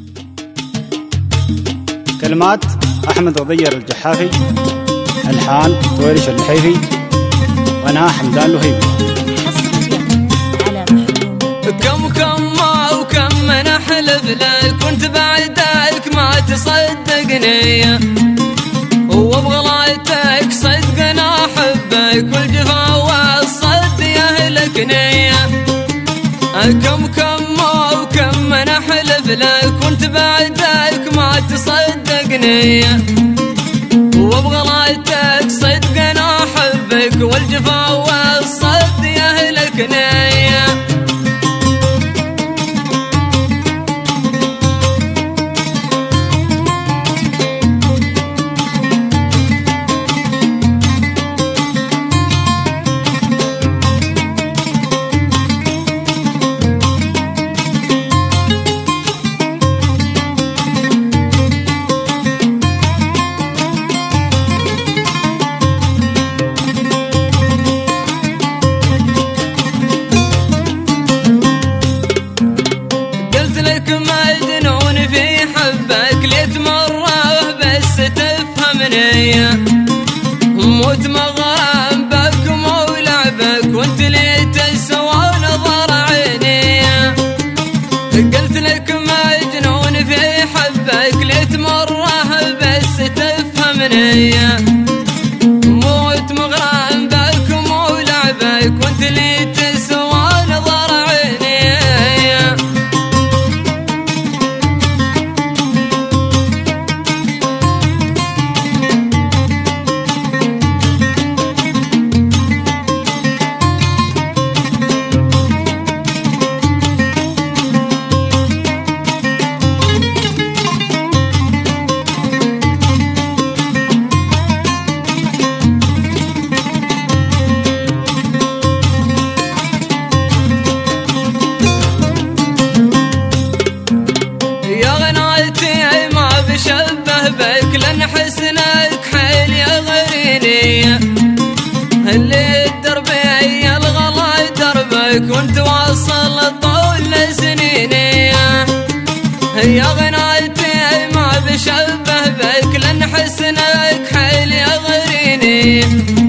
كلمات أحمد غضير الجحافي، ألحان طويرش الحيفي، وأنا حمدان لهيبي. كم ما وكم من أحلف لك كنت بعدك ما تصدقني، وابغى لايتك صدق أنا أحبك والجفا والصد يهلكني. كم ما وكم من أحلف لك كنت بعدك ما تصدقني، وابغى لايتك صدق أنا أحبك والجفا والصد يهلكني. مجنون في حبك ليت مرة بس تفهمني، موت مغرم بك مو لعبك وانت لي تسوى نظر عيني. قلت لك مجنون في حبك ليت مرة بس تفهمني، موت مغرم بك مو لعبك وانت لي تسوى نظر عيني. شبه بك لن حسنك حيل يغريني، اللي الدربي الغلا دربك وانت واصل طول سنيني. يا غنايتي ما بشبه بك لن حسنك حيل يغريني،